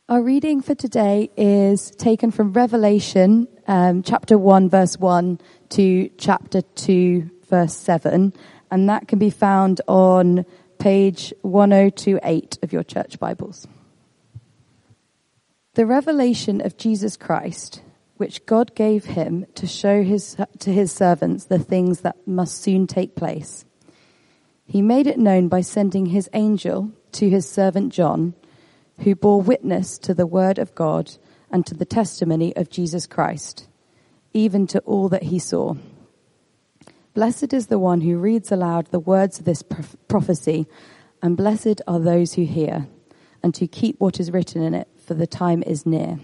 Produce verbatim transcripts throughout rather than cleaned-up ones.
Our reading for today is taken from Revelation, um, chapter one, verse one to chapter two, verse seven, and that can be found on page one oh two eight of your church Bibles. The revelation of Jesus Christ, which God gave him to show his, to his servants the things that must soon take place. He made it known by sending his angel to his servant John, who bore witness to the word of God and to the testimony of Jesus Christ, even to all that he saw. Blessed is the one who reads aloud the words of this prophecy, and blessed are those who hear, and who keep what is written in it, for the time is near.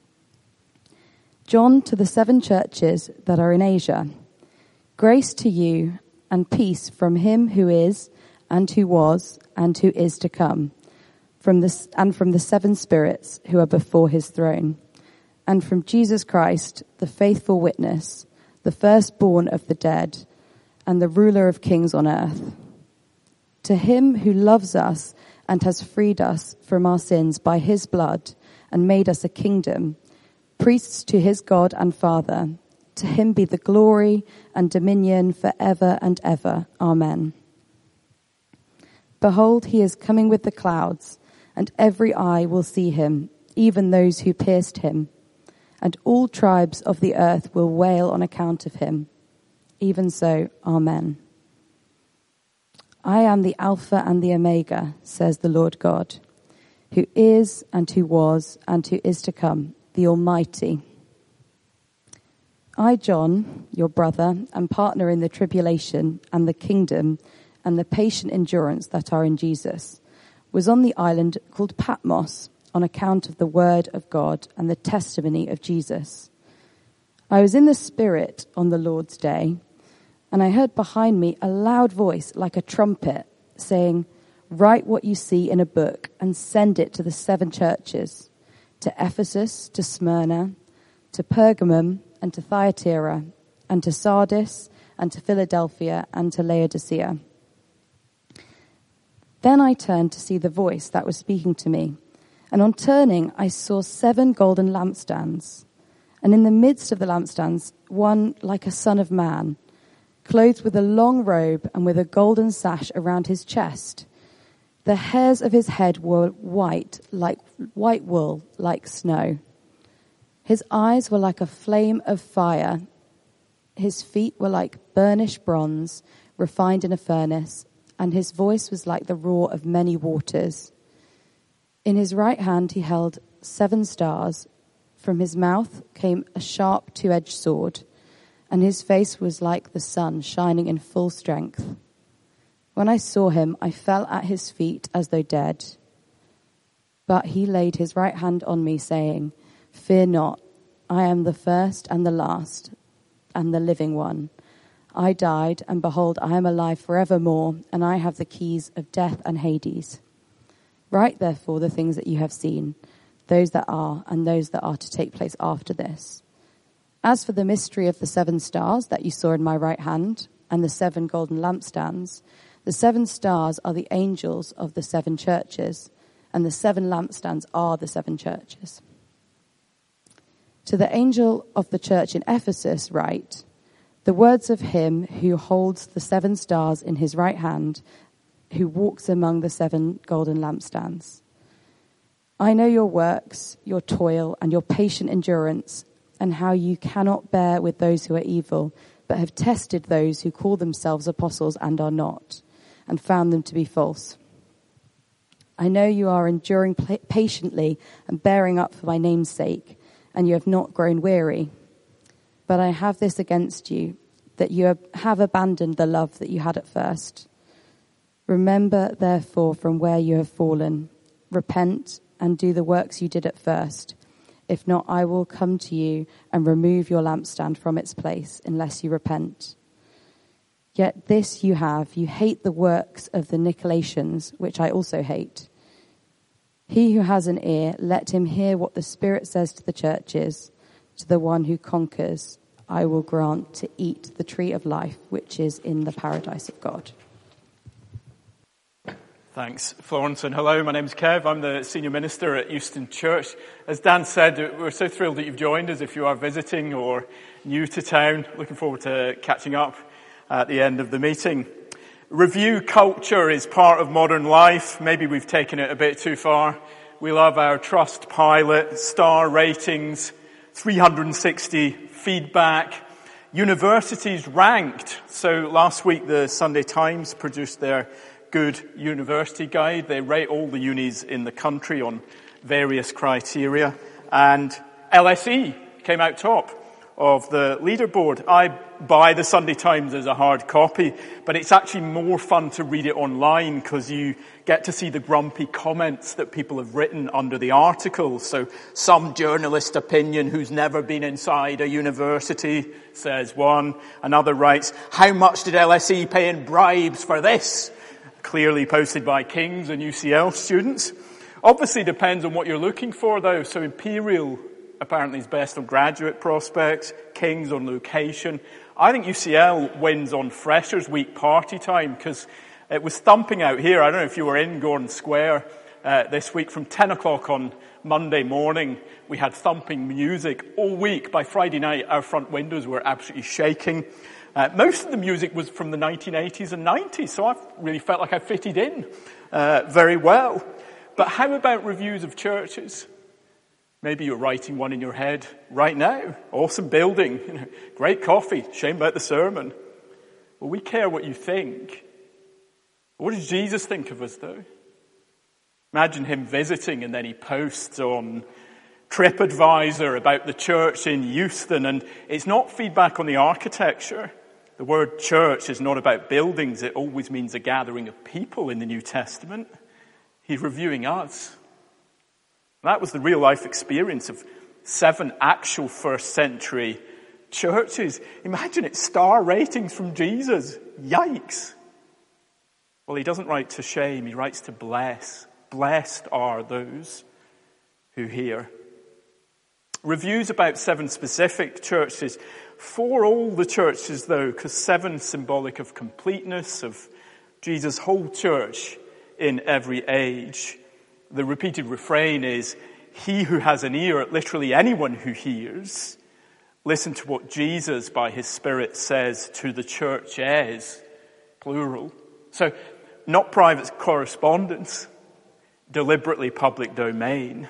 John, to the seven churches that are in Asia, grace to you and peace from him who is, and who was, and who is to come, from the, and from the seven spirits who are before his throne, and from Jesus Christ, the faithful witness, the firstborn of the dead, and the ruler of kings on earth. To him who loves us and has freed us from our sins by his blood and made us a kingdom, priests to his God and Father, to him be the glory and dominion forever and ever. Amen. Behold, he is coming with the clouds, and every eye will see him, even those who pierced him. And all tribes of the earth will wail on account of him. Even so, Amen. I am the Alpha and the Omega, says the Lord God, who is and who was and who is to come, the Almighty. I, John, your brother and partner in the tribulation and the kingdom and the patient endurance that are in Jesus, was on the island called Patmos on account of the word of God and the testimony of Jesus. I was in the Spirit on the Lord's day, and I heard behind me a loud voice like a trumpet saying, "Write what you see in a book and send it to the seven churches, to Ephesus, to Smyrna, to Pergamum, and to Thyatira, and to Sardis, and to Philadelphia, and to Laodicea." Then I turned to see the voice that was speaking to me, and on turning I saw seven golden lampstands, and in the midst of the lampstands one like a son of man, clothed with a long robe and with a golden sash around his chest. The hairs of his head were white, like white wool, like snow. His eyes were like a flame of fire. His feet were like burnished bronze, refined in a furnace, and his voice was like the roar of many waters. In his right hand he held seven stars. From his mouth came a sharp two-edged sword, and his face was like the sun shining in full strength. When I saw him, I fell at his feet as though dead. But he laid his right hand on me, saying, "Fear not, I am the first and the last, and the living one. I died, and behold, I am alive forevermore, and I have the keys of death and Hades. Write, therefore, the things that you have seen, those that are, and those that are to take place after this. As for the mystery of the seven stars that you saw in my right hand, and the seven golden lampstands, the seven stars are the angels of the seven churches, and the seven lampstands are the seven churches. To the angel of the church in Ephesus write, the words of him who holds the seven stars in his right hand, who walks among the seven golden lampstands. I know your works, your toil, and your patient endurance, and how you cannot bear with those who are evil, but have tested those who call themselves apostles and are not, and found them to be false. I know you are enduring patiently and bearing up for my name's sake, and you have not grown weary. But I have this against you, that you have abandoned the love that you had at first. Remember, therefore, from where you have fallen. Repent and do the works you did at first. If not, I will come to you and remove your lampstand from its place, unless you repent. Yet this you have, you hate the works of the Nicolaitans, which I also hate. He who has an ear, let him hear what the Spirit says to the churches. To the one who conquers, I will grant to eat the tree of life, which is in the paradise of God. Thanks, Florence, and hello, my name's Kev. I'm the Senior Minister at Euston Church. As Dan said, we're so thrilled that you've joined us if you are visiting or new to town. Looking forward to catching up at the end of the meeting. Review culture is part of modern life. Maybe we've taken it a bit too far. We love our Trustpilot, star ratings, three hundred sixty feedback, universities ranked. So last week the Sunday Times produced their Good University Guide. They rate all the unis in the country on various criteria. And L S E came out top of the leaderboard. I buy the Sunday Times as a hard copy, but it's actually more fun to read it online because you get to see the grumpy comments that people have written under the articles. So some journalist opinion who's never been inside a university says one. Another writes, how much did L S E pay in bribes for this? Clearly posted by King's and U C L students. Obviously depends on what you're looking for though. So Imperial apparently is best on graduate prospects, King's on location. I think U C L wins on Freshers Week party time because it was thumping out here. I don't know if you were in Gordon Square uh, this week. From ten o'clock on Monday morning, we had thumping music all week. By Friday night, our front windows were absolutely shaking. Uh, most of the music was from the nineteen eighties and nineties, so I really felt like I fitted in uh, very well. But how about reviews of churches? Maybe you're writing one in your head right now. Awesome building, you know, great coffee, shame about the sermon. Well, we care what you think. What does Jesus think of us, though? Imagine him visiting and then he posts on TripAdvisor about the church in Euston, and it's not feedback on the architecture. The word church is not about buildings. It always means a gathering of people in the New Testament. He's reviewing us. That was the real life experience of seven actual first century churches. Imagine it, star ratings from Jesus. Yikes. Well, he doesn't write to shame. He writes to bless. Blessed are those who hear. Reviews about seven specific churches. For all the churches, though, because seven symbolic of completeness, of Jesus' whole church in every age. The repeated refrain is, he who has an ear, literally anyone who hears, listen to what Jesus, by his Spirit, says to the churches, plural. So, not private correspondence, deliberately public domain.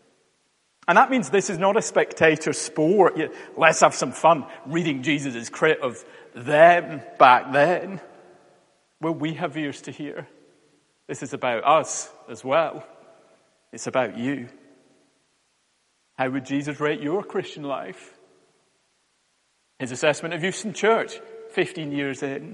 And that means this is not a spectator sport. Let's have some fun reading Jesus' crit of them back then. Well, we have ears to hear. This is about us as well. It's about you. How would Jesus rate your Christian life? His assessment of Euston Church, fifteen years in.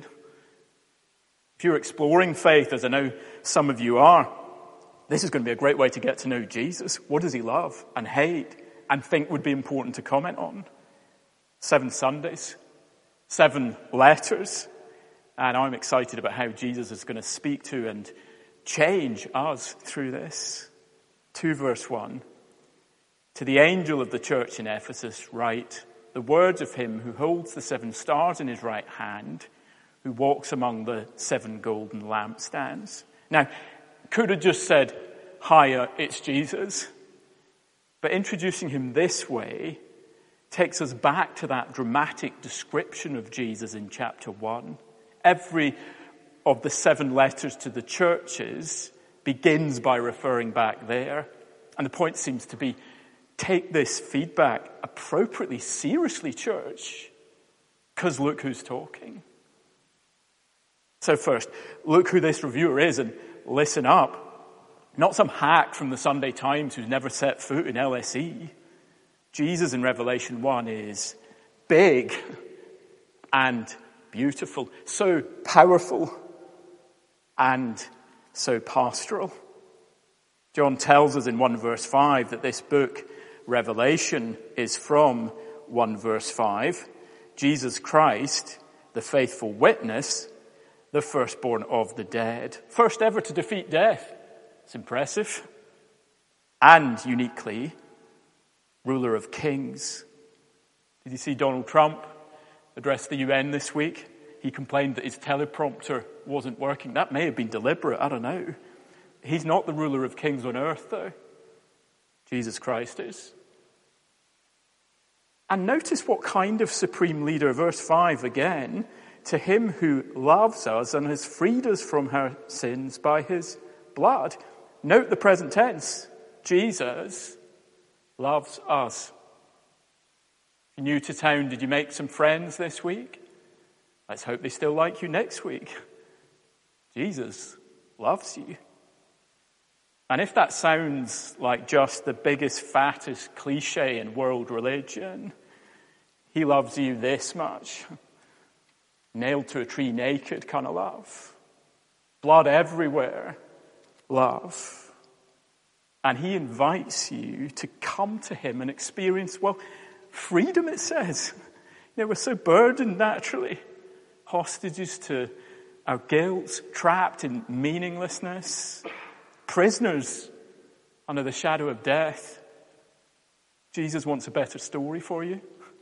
If you're exploring faith, as I know some of you are, this is going to be a great way to get to know Jesus. What does he love and hate and think would be important to comment on? Seven Sundays, seven letters, and I'm excited about how Jesus is going to speak to and change us through this. two verse one. To the angel of the church in Ephesus write, the words of him who holds the seven stars in his right hand, who walks among the seven golden lampstands. Now, could have just said, hiya, it's Jesus. But introducing him this way takes us back to that dramatic description of Jesus in chapter one. Every of the seven letters to the churches begins by referring back there. And the point seems to be, take this feedback appropriately, seriously, church, because look who's talking. So first, look who this reviewer is and listen up. Not some hack from the Sunday Times who's never set foot in L S E. Jesus in Revelation one is big and beautiful, so powerful and so pastoral. John tells us in one verse five that this book, Revelation, is from one verse five. Jesus Christ, the faithful witness, the firstborn of the dead. First ever to defeat death. It's impressive. And uniquely, ruler of kings. Did you see Donald Trump address the U N this week? He complained that his teleprompter wasn't working. That may have been deliberate, I don't know. He's not the ruler of kings on earth, though. Jesus Christ is. And notice what kind of supreme leader, verse five again, to him who loves us and has freed us from our sins by his blood. Note the present tense. Jesus loves us. You're new to town, did you make some friends this week? Let's hope they still like you next week. Jesus loves you. And if that sounds like just the biggest, fattest cliche in world religion, he loves you this much. Nailed to a tree naked kind of love. Blood everywhere love. And he invites you to come to him and experience, well, freedom, it says. You know, we're so burdened naturally. Hostages to our guilt, trapped in meaninglessness, prisoners under the shadow of death. Jesus wants a better story for you.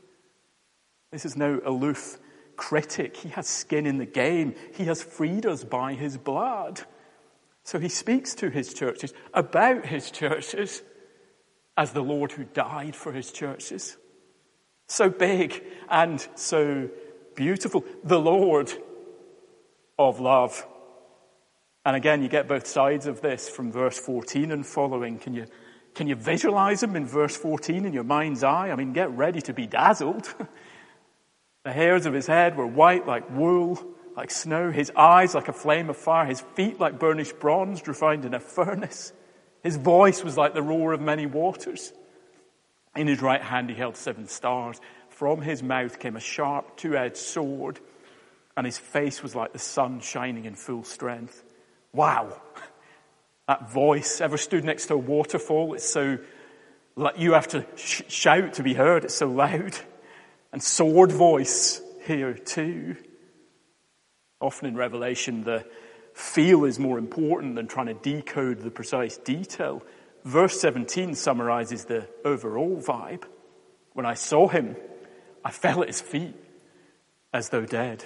This is no aloof critic. He has skin in the game. He has freed us by his blood. So he speaks to his churches, about his churches, as the Lord who died for his churches. So big and so beautiful. The Lord of love. And again, you get both sides of this from verse fourteen and following. Can you, can you visualize him in verse fourteen in your mind's eye? I mean, get ready to be dazzled. The hairs of his head were white like wool, like snow. His eyes like a flame of fire. His feet like burnished bronze refined in a furnace. His voice was like the roar of many waters. In his right hand he held seven stars. From his mouth came a sharp two-edged sword, and his face was like the sun shining in full strength. Wow. That voice. Ever stood next to a waterfall? It's so, you have to sh- shout to be heard. It's so loud. And sword voice here too. Often in Revelation, the feel is more important than trying to decode the precise detail. Verse seventeen summarizes the overall vibe. When I saw him, I fell at his feet as though dead.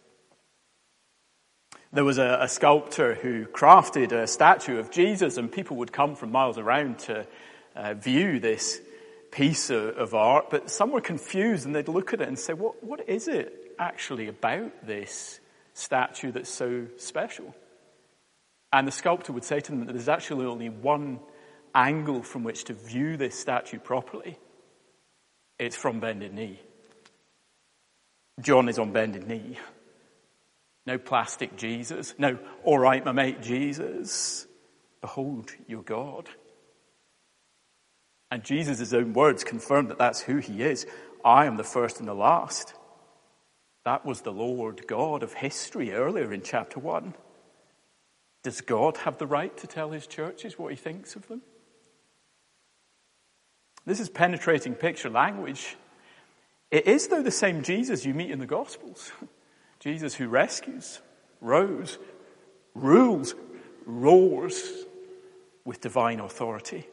There was a, a sculptor who crafted a statue of Jesus, and people would come from miles around to uh, view this piece of, of art, but some were confused and they'd look at it and say, what, what is it actually about this statue that's so special? And the sculptor would say to them that there's actually only one angle from which to view this statue properly. It's from bended knee. John is on bended knee. No plastic Jesus. No, all right, my mate Jesus. Behold your God. And Jesus' own words confirm that that's who he is. I am the first and the last. That was the Lord God of history earlier in chapter one. Does God have the right to tell his churches what he thinks of them? This is penetrating picture language. It is, though, the same Jesus you meet in the Gospels. Jesus who rescues, rose, rules, roars with divine authority.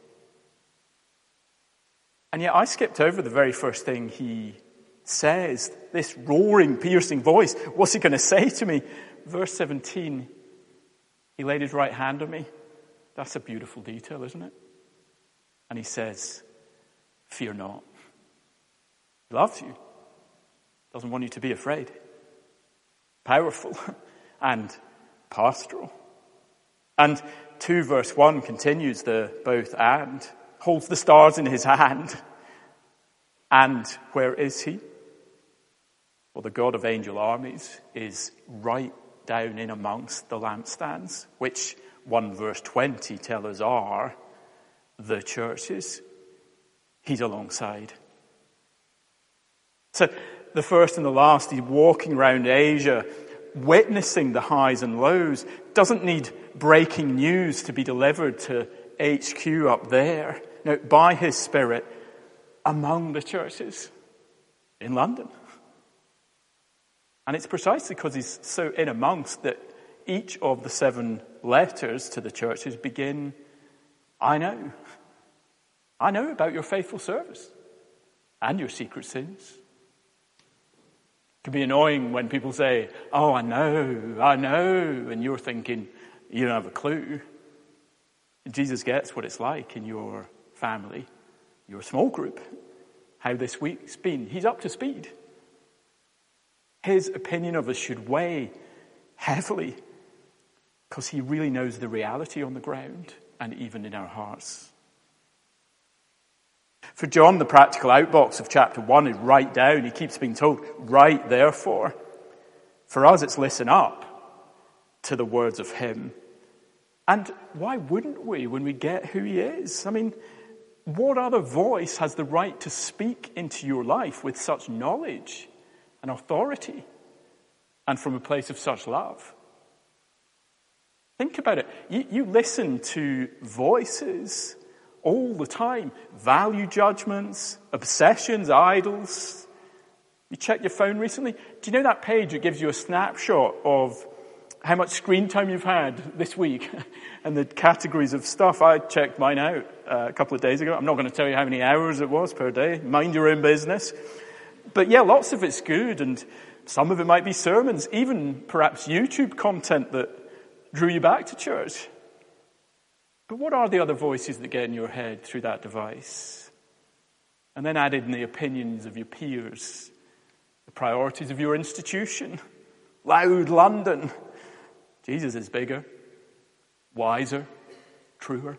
And yet I skipped over the very first thing he says, this roaring, piercing voice. What's he going to say to me? Verse seventeen, he laid his right hand on me. That's a beautiful detail, isn't it? And he says, fear not. He loves you. Doesn't want you to be afraid. Powerful and pastoral. And two verse one continues the both and. Holds the stars in his hand. And where is he? Well, the God of angel armies is right down in amongst the lampstands, which one verse twenty tell us are the churches. He's alongside. So the first and the last, he's walking around Asia, witnessing the highs and lows. Doesn't need breaking news to be delivered to H Q up there. No, by his Spirit, among the churches in London. And it's precisely because he's so in amongst that each of the seven letters to the churches begin, I know. I know about your faithful service and your secret sins. It can be annoying when people say, oh, I know, I know, and you're thinking, you don't have a clue. Jesus gets what it's like in your family, your small group, how this week's been. He's up to speed. His opinion of us should weigh heavily because he really knows the reality on the ground and even in our hearts. For John, the practical outbox of chapter one is write down. He keeps being told, write therefore. For us, it's listen up to the words of him. And why wouldn't we when we get who he is? I mean, what other voice has the right to speak into your life with such knowledge and authority and from a place of such love? Think about it. You, you listen to voices all the time. Value judgments, obsessions, idols. You checked your phone recently? Do you know that page that gives you a snapshot of how much screen time you've had this week and the categories of stuff? I checked mine out uh, a couple of days ago. I'm not going to tell you how many hours it was per day. Mind your own business. But yeah, lots of it's good, and some of it might be sermons, even perhaps YouTube content that drew you back to church. But what are the other voices that get in your head through that device? And then added in the opinions of your peers, the priorities of your institution, loud London. Jesus is bigger, wiser, truer.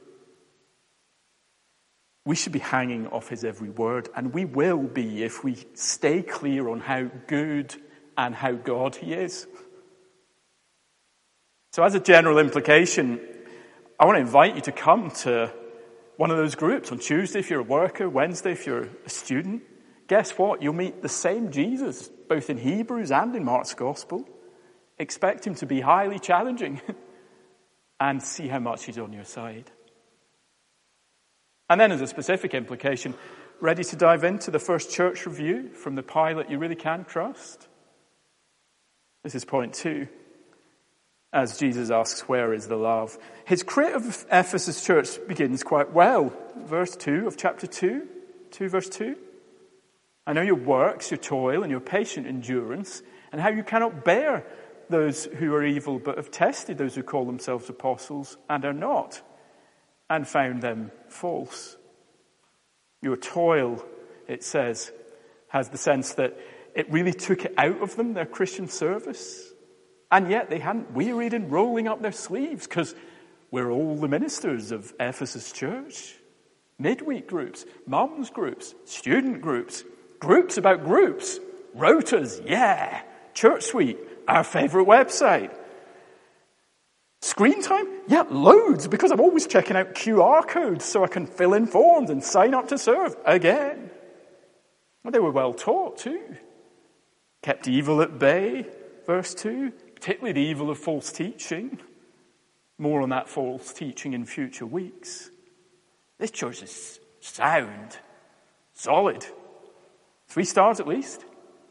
We should be hanging off his every word, and we will be if we stay clear on how good and how God he is. So as a general implication, I want to invite you to come to one of those groups on Tuesday if you're a worker, Wednesday if you're a student. Guess what? You'll meet the same Jesus, both in Hebrews and in Mark's Gospel. Expect him to be highly challenging and see how much he's on your side. And then as a specific implication, ready to dive into the first church review from the pilot you really can trust? This is point two. As Jesus asks, where is the love? His critic of Ephesus church begins quite well. Verse two of chapter two, two verse two. I know your works, your toil, and your patient endurance, and how you cannot bear those who are evil, but have tested those who call themselves apostles and are not, and found them false. Your toil, it says, has the sense that it really took it out of them, their Christian service. And yet they hadn't wearied in rolling up their sleeves, because we're all the ministers of Ephesus church. Midweek groups, mums groups, student groups, groups about groups, rotas, yeah, Church Suite, our favourite website. Screen time? Yeah, loads, because I'm always checking out Q R codes so I can fill in forms and sign up to serve again. Well, they were well taught too. Kept evil at bay, verse two. Particularly the evil of false teaching. More on that false teaching in future weeks. This church is sound, solid. Three stars at least.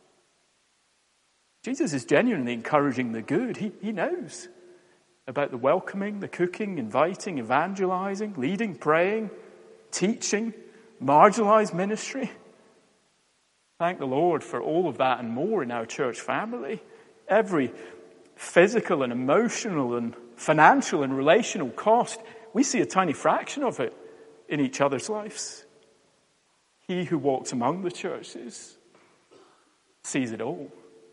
Jesus is genuinely encouraging the good. He, he knows about the welcoming, the cooking, inviting, evangelizing, leading, praying, teaching, marginalized ministry. Thank the Lord for all of that and more in our church family. Every physical and emotional and financial and relational cost, we see a tiny fraction of it in each other's lives. He who walks among the churches sees it all.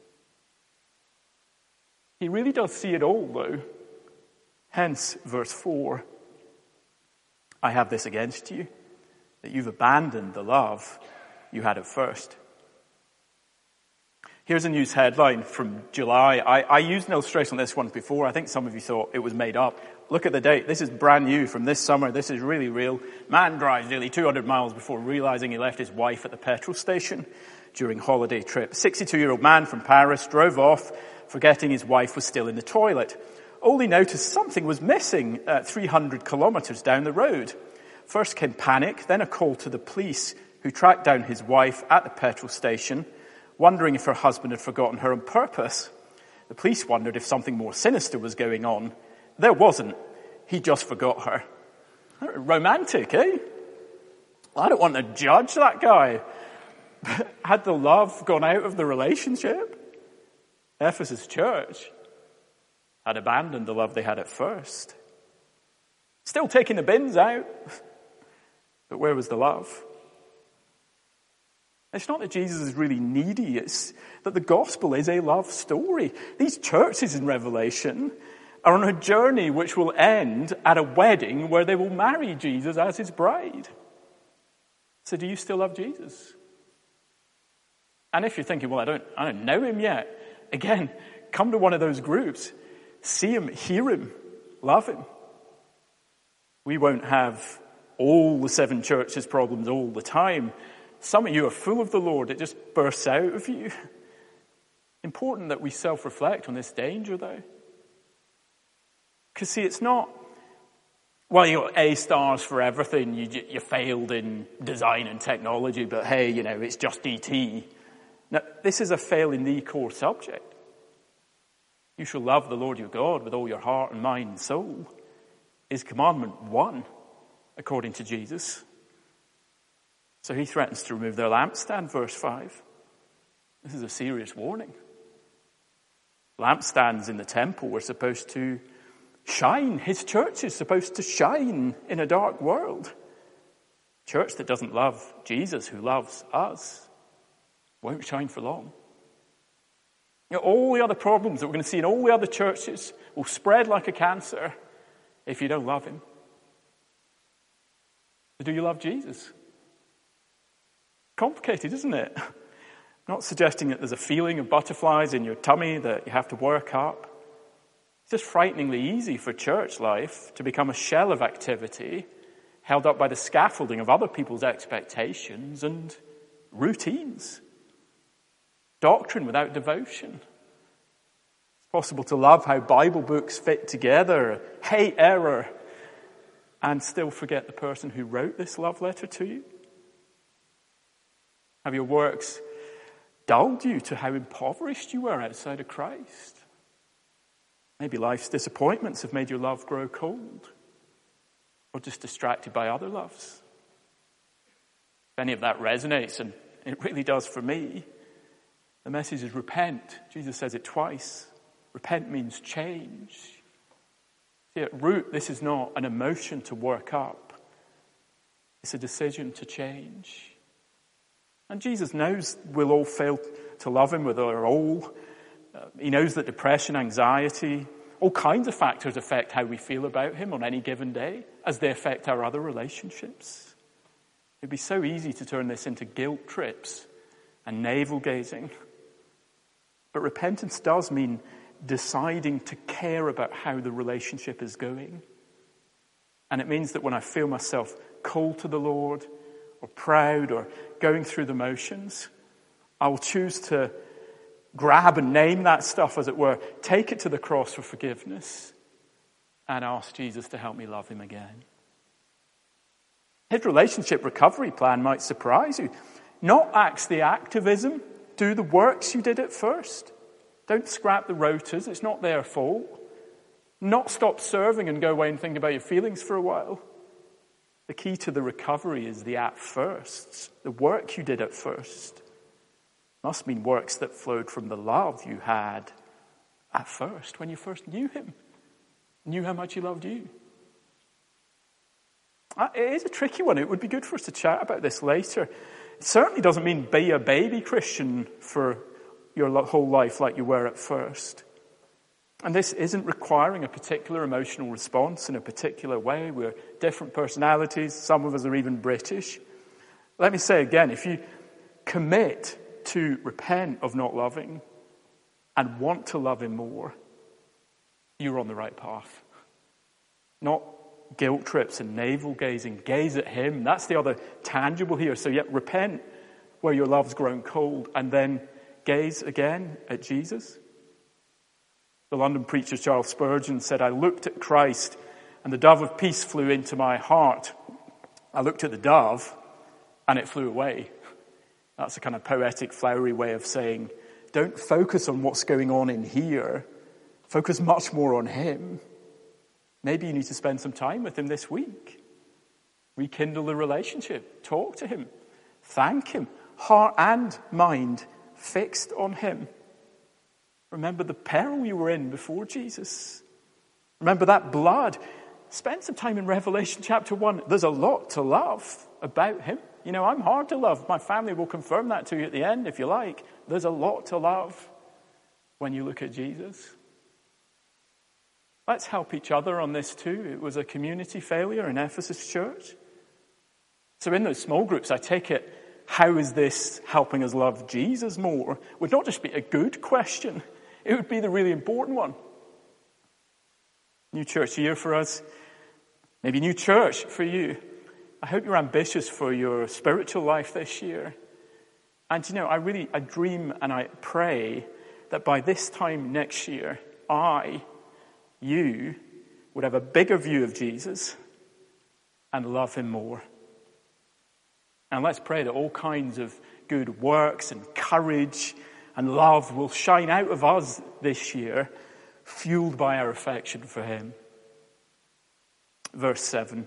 He really does see it all, though. Hence, verse four, I have this against you, that you've abandoned the love you had at first. Here's a news headline from July. I, I used an illustration on this one before. I think some of you thought it was made up. Look at the date. This is brand new from this summer. This is really real. Man drives nearly two hundred miles before realizing he left his wife at the petrol station during holiday trip. sixty-two-year-old man from Paris drove off, forgetting his wife was still in the toilet. Only noticed something was missing uh, three hundred kilometers down the road. First came panic, then a call to the police, who tracked down his wife at the petrol station, wondering if her husband had forgotten her on purpose. The police wondered if something more sinister was going on. There wasn't. He just forgot her. Romantic, eh? I don't want to judge that guy. Had the love gone out of the relationship? Ephesus church had abandoned the love they had at first. Still taking the bins out. But where was the love? It's not that Jesus is really needy, it's that the gospel is a love story. These churches in Revelation are on a journey which will end at a wedding where they will marry Jesus as his bride. So do you still love Jesus? And if you're thinking, well, I don't, I don't know him yet, again, come to one of those groups. See him, hear him, love him. We won't have all the seven churches' problems all the time. Some of you are full of the Lord. It just bursts out of you. Important that we self-reflect on this danger, though. Because, see, it's not, well, you got A stars for everything. You, you failed in design and technology, but hey, you know, it's just D T. Now, this is a fail in the core subject. You shall love the Lord your God with all your heart and mind and soul. Is commandment one, according to Jesus. So he threatens to remove their lampstand, verse five. This is a serious warning. Lampstands in the temple were supposed to shine. His church is supposed to shine in a dark world. A church that doesn't love Jesus, who loves us, won't shine for long. You know, all the other problems that we're going to see in all the other churches will spread like a cancer if you don't love him. So do you love Jesus? Complicated, isn't it? I'm not suggesting that there's a feeling of butterflies in your tummy that you have to work up. It's just frighteningly easy for church life to become a shell of activity held up by the scaffolding of other people's expectations and routines. Doctrine without devotion. It's possible to love how Bible books fit together, hate error, and still forget the person who wrote this love letter to you. Have your works dulled you to how impoverished you were outside of Christ? Maybe life's disappointments have made your love grow cold, or just distracted by other loves. If any of that resonates, and it really does for me, the message is repent. Jesus says it twice. Repent means change. See, at root, this is not an emotion to work up. It's a decision to change. And Jesus knows we'll all fail to love him with our all. Uh, he knows that depression, anxiety, all kinds of factors affect how we feel about him on any given day, as they affect our other relationships. It'd be so easy to turn this into guilt trips and navel-gazing. But repentance does mean deciding to care about how the relationship is going. And it means that when I feel myself cold to the Lord, or proud, or going through the motions, I will choose to grab and name that stuff, as it were, take it to the cross for forgiveness, and ask Jesus to help me love him again. His relationship recovery plan might surprise you. Not axe the activism. Do the works you did at first. Don't scrap the rotas. It's not their fault. Not stop serving and go away and think about your feelings for a while. The key to the recovery is the at firsts. The work you did at first must mean works that flowed from the love you had at first, when you first knew him, knew how much he loved you. It is a tricky one. It would be good for us to chat about this later. It certainly doesn't mean be a baby Christian for your whole life like you were at first. And this isn't requiring a particular emotional response in a particular way. We're different personalities. Some of us are even British. Let me say again, if you commit to repent of not loving and want to love him more, you're on the right path. Not guilt trips and navel-gazing. Gaze at him. That's the other tangible here. So yet repent where your love's grown cold, and then gaze again at Jesus. The London preacher Charles Spurgeon said, I looked at Christ and the dove of peace flew into my heart. I looked at the dove and it flew away. That's a kind of poetic, flowery way of saying, don't focus on what's going on in here. Focus much more on him. Maybe you need to spend some time with him this week. Rekindle the relationship. Talk to him. Thank him. Heart and mind fixed on him. Remember the peril you were in before Jesus. Remember that blood spend some time in Revelation chapter one. There's a lot to love about him. You know, I'm hard to love. My family will confirm that to you at the end, if you like. There's a lot to love when you look at Jesus. Let's help each other on this too. It was a community failure in Ephesus church. So in those small groups, I take it, how is this helping us love Jesus more? Would not just be a good question. It would be the really important one. New church year for us. Maybe new church for you. I hope you're ambitious for your spiritual life this year. And you know, I really, I dream and I pray that by this time next year, I, you, would have a bigger view of Jesus and love him more. And let's pray that all kinds of good works and courage and love will shine out of us this year, fueled by our affection for him. Verse seven.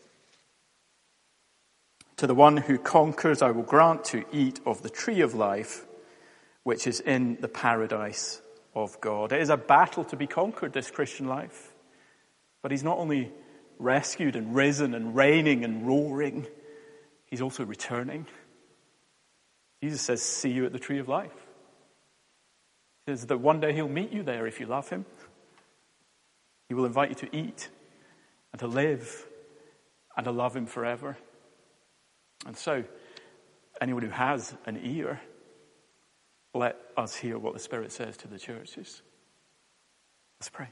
To the one who conquers, I will grant to eat of the tree of life, which is in the paradise of God. It is a battle to be conquered, this Christian life. But he's not only rescued and risen and reigning and roaring, he's also returning. Jesus says, see you at the tree of life. He says that one day he'll meet you there if you love him. He will invite you to eat and to live and to love him forever. And so, anyone who has an ear, let us hear what the Spirit says to the churches. Let's pray.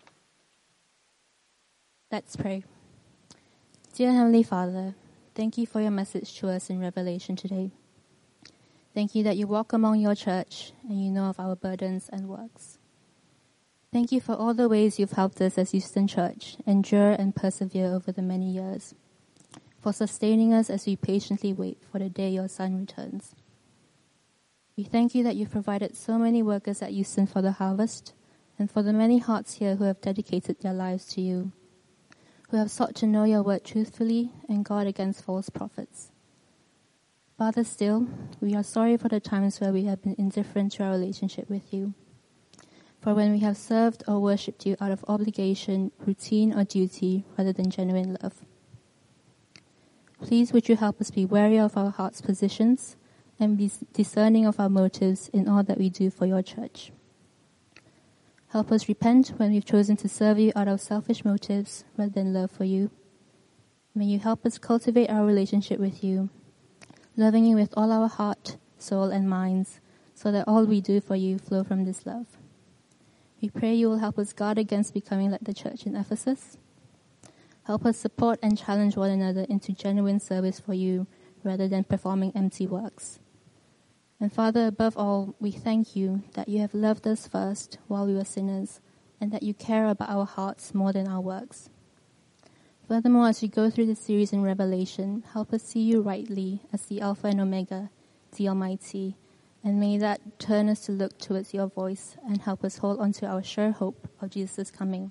Let's pray. Dear Heavenly Father, thank you for your message to us in Revelation today. Thank you that you walk among your church and you know of our burdens and works. Thank you for all the ways you've helped us as Euston Church endure and persevere over the many years, for sustaining us as we patiently wait for the day your Son returns. We thank you that you've provided so many workers at Euston for the harvest, and for the many hearts here who have dedicated their lives to you, who have sought to know your word truthfully and guard against false prophets. Father, still, we are sorry for the times where we have been indifferent to our relationship with you. For when we have served or worshipped you out of obligation, routine, or duty rather than genuine love. Please would you help us be wary of our heart's positions and be discerning of our motives in all that we do for your church. Help us repent when we've chosen to serve you out of selfish motives rather than love for you. May you help us cultivate our relationship with you, loving you with all our heart, soul, and minds, so that all we do for you flow from this love. We pray you will help us guard against becoming like the church in Ephesus. Help us support and challenge one another into genuine service for you rather than performing empty works. And Father, above all, we thank you that you have loved us first while we were sinners, and that you care about our hearts more than our works. Furthermore, as we go through the series in Revelation, help us see you rightly as the Alpha and Omega, the Almighty, and may that turn us to look towards your voice and help us hold on to our sure hope of Jesus' coming.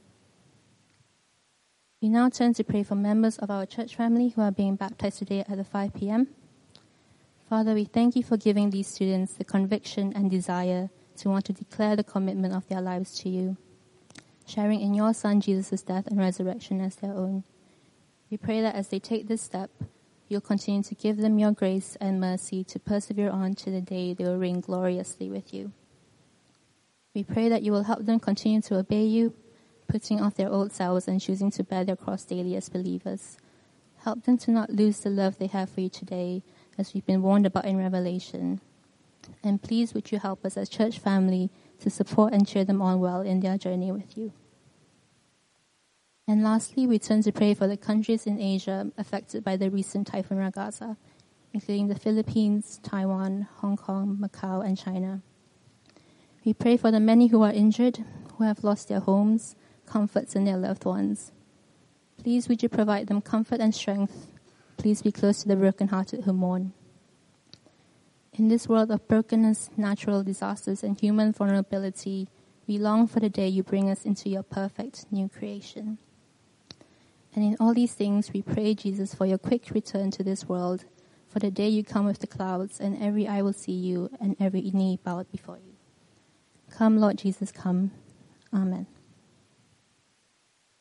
We now turn to pray for members of our church family who are being baptized today at the five p.m. Father, we thank you for giving these students the conviction and desire to want to declare the commitment of their lives to you, sharing in your Son Jesus' death and resurrection as their own. We pray that as they take this step, you'll continue to give them your grace and mercy to persevere on to the day they will reign gloriously with you. We pray that you will help them continue to obey you, putting off their old selves and choosing to bear their cross daily as believers. Help them to not lose the love they have for you today, as we've been warned about in Revelation. And please would you help us as church family to support and cheer them on well in their journey with you. And lastly, we turn to pray for the countries in Asia affected by the recent Typhoon Ragasa, including the Philippines, Taiwan, Hong Kong, Macau, and China. We pray for the many who are injured, who have lost their homes, comforts, and their loved ones. Please would you provide them comfort and strength. Please be close to the brokenhearted who mourn. In this world of brokenness, natural disasters, and human vulnerability, we long for the day you bring us into your perfect new creation. And in all these things, we pray, Jesus, for your quick return to this world, for the day you come with the clouds, and every eye will see you, and every knee bowed before you. Come, Lord Jesus, come. Amen.